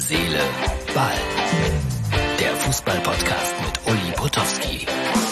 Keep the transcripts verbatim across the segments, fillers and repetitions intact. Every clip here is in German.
Seele, Ball. Der Fußball-Podcast mit Uli Potowski.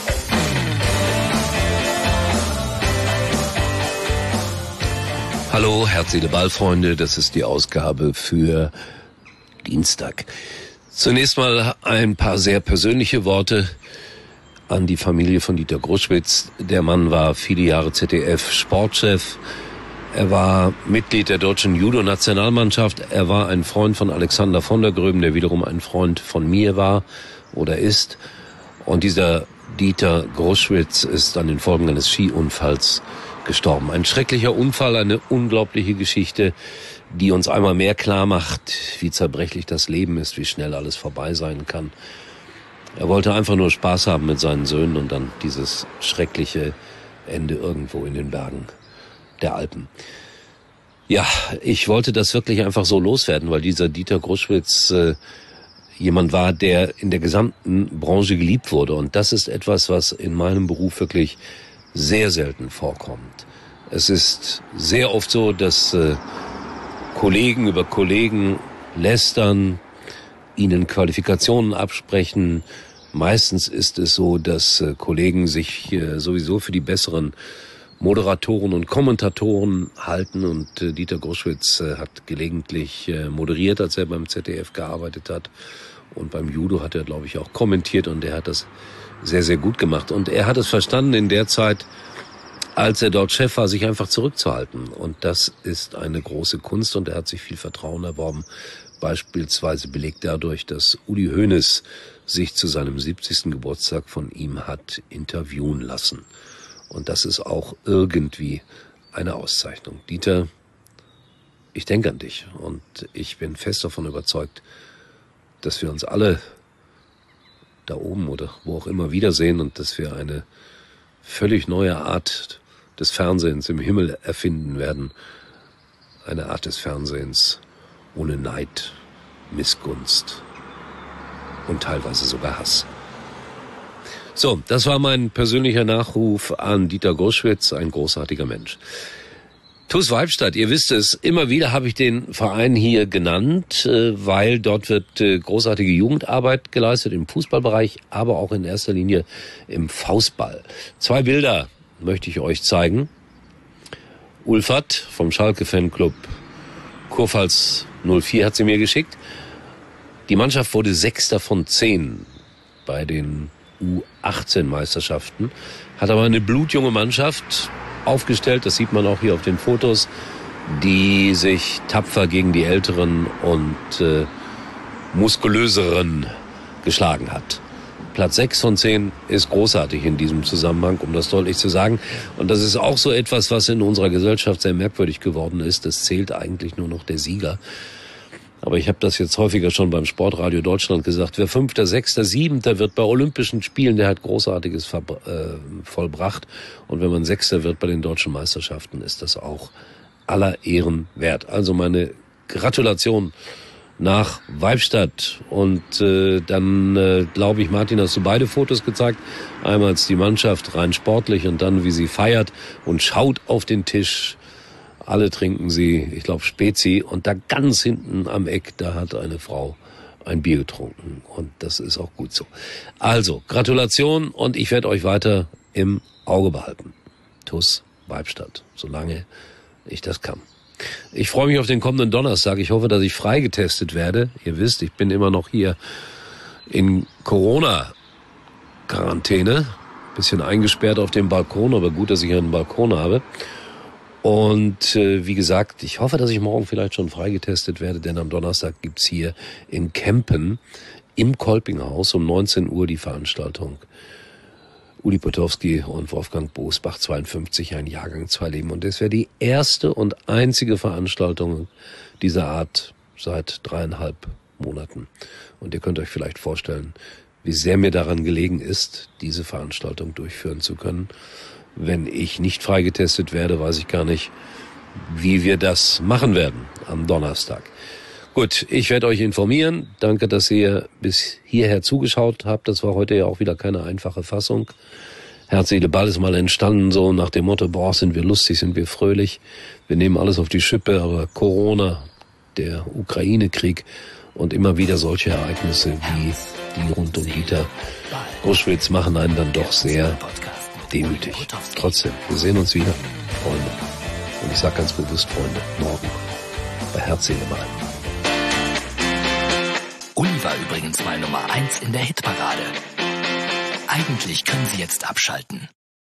Hallo, Herz, Seele, Ball, Freunde. Das ist die Ausgabe für Dienstag. Zunächst mal ein paar sehr persönliche Worte an die Familie von Dieter Gruschwitz. Der Mann war viele Jahre Z D F-Sportchef. Er war Mitglied der deutschen Judo-Nationalmannschaft. Er war ein Freund von Alexander von der Gröben, der wiederum ein Freund von mir war oder ist. Und dieser Dieter Gruschwitz ist an den Folgen eines Skiunfalls gestorben. Ein schrecklicher Unfall, eine unglaubliche Geschichte, die uns einmal mehr klar macht, wie zerbrechlich das Leben ist, wie schnell alles vorbei sein kann. Er wollte einfach nur Spaß haben mit seinen Söhnen und dann dieses schreckliche Ende irgendwo in den Bergen der Alpen. Ja, ich wollte das wirklich einfach so loswerden, weil dieser Dieter Gruschwitz äh, jemand war, der in der gesamten Branche geliebt wurde. Und das ist etwas, was in meinem Beruf wirklich sehr selten vorkommt. Es ist sehr oft so, dass äh, Kollegen über Kollegen lästern, ihnen Qualifikationen absprechen. Meistens ist es so, dass äh, Kollegen sich äh, sowieso für die besseren Moderatoren und Kommentatoren halten. Und äh, Dieter Gruschwitz äh, hat gelegentlich äh, moderiert, als er beim Z D F gearbeitet hat. Und beim Judo hat er, glaube ich, auch kommentiert. Und er hat das sehr, sehr gut gemacht. Und er hat es verstanden in der Zeit, als er dort Chef war, sich einfach zurückzuhalten. Und das ist eine große Kunst. Und er hat sich viel Vertrauen erworben. Beispielsweise belegt dadurch, dass Uli Hoeneß sich zu seinem siebzigsten Geburtstag von ihm hat interviewen lassen. Und das ist auch irgendwie eine Auszeichnung. Dieter, ich denke an dich und ich bin fest davon überzeugt, dass wir uns alle da oben oder wo auch immer wiedersehen und dass wir eine völlig neue Art des Fernsehens im Himmel erfinden werden. Eine Art des Fernsehens ohne Neid, Missgunst und teilweise sogar Hass. So, das war mein persönlicher Nachruf an Dieter Gruschwitz, ein großartiger Mensch. T U S Weibstadt, ihr wisst es, immer wieder habe ich den Verein hier genannt, weil dort wird großartige Jugendarbeit geleistet im Fußballbereich, aber auch in erster Linie im Faustball. Zwei Bilder möchte ich euch zeigen. Ulfert vom Schalke-Fanclub Kurpfalz null vier hat sie mir geschickt. Die Mannschaft wurde Sechster von zehn bei den U achtzehn Meisterschaften, hat aber eine blutjunge Mannschaft aufgestellt, das sieht man auch hier auf den Fotos, die sich tapfer gegen die älteren und äh, muskulöseren geschlagen hat. Platz sechs von zehn ist großartig in diesem Zusammenhang, um das deutlich zu sagen. Und das ist auch so etwas, was in unserer Gesellschaft sehr merkwürdig geworden ist. Es zählt eigentlich nur noch der Sieger. Aber ich habe das jetzt häufiger schon beim Sportradio Deutschland gesagt. Wer Fünfter, Sechster, Siebenter wird bei Olympischen Spielen, der hat Großartiges verbra- äh, vollbracht. Und wenn man Sechster wird bei den deutschen Meisterschaften, ist das auch aller Ehren wert. Also meine Gratulation nach Weibstadt. Und äh, dann äh, glaube ich, Martin, hast du beide Fotos gezeigt. Einmal als die Mannschaft rein sportlich und dann, wie sie feiert und schaut auf den Tisch. Alle trinken sie, ich glaube, Spezi. Und da ganz hinten am Eck, da hat eine Frau ein Bier getrunken. Und das ist auch gut so. Also, Gratulation und ich werde euch weiter im Auge behalten. T U S Weibstadt, solange ich das kann. Ich freue mich auf den kommenden Donnerstag. Ich hoffe, dass ich freigetestet werde. Ihr wisst, ich bin immer noch hier in Corona-Quarantäne. Bisschen eingesperrt auf dem Balkon, aber gut, dass ich einen Balkon habe. Und äh, wie gesagt, ich hoffe, dass ich morgen vielleicht schon freigetestet werde, denn am Donnerstag gibt's hier in Kempen im Kolpinghaus um neunzehn Uhr die Veranstaltung Uli Potowski und Wolfgang Bosbach, zweiundfünfzig, ein Jahrgang, zwei Leben. Und das wäre die erste und einzige Veranstaltung dieser Art seit dreieinhalb Monaten. Und ihr könnt euch vielleicht vorstellen, wie sehr mir daran gelegen ist, diese Veranstaltung durchführen zu können. Wenn ich nicht freigetestet werde, weiß ich gar nicht, wie wir das machen werden am Donnerstag. Gut, ich werde euch informieren. Danke, dass ihr bis hierher zugeschaut habt. Das war heute ja auch wieder keine einfache Fassung. Herz, Seele, Ball ist mal entstanden, so nach dem Motto, boah, sind wir lustig, sind wir fröhlich. Wir nehmen alles auf die Schippe, aber Corona, der Ukraine-Krieg Und immer wieder solche Ereignisse wie die rund um Dieter Gruschwitz machen einen dann doch sehr demütig. Trotzdem, wir sehen uns wieder, Freunde. Und ich sage ganz bewusst, Freunde, morgen bei Herz, Seele, Ball. Uli war übrigens mal Nummer eins in der Hitparade. Eigentlich können Sie jetzt abschalten.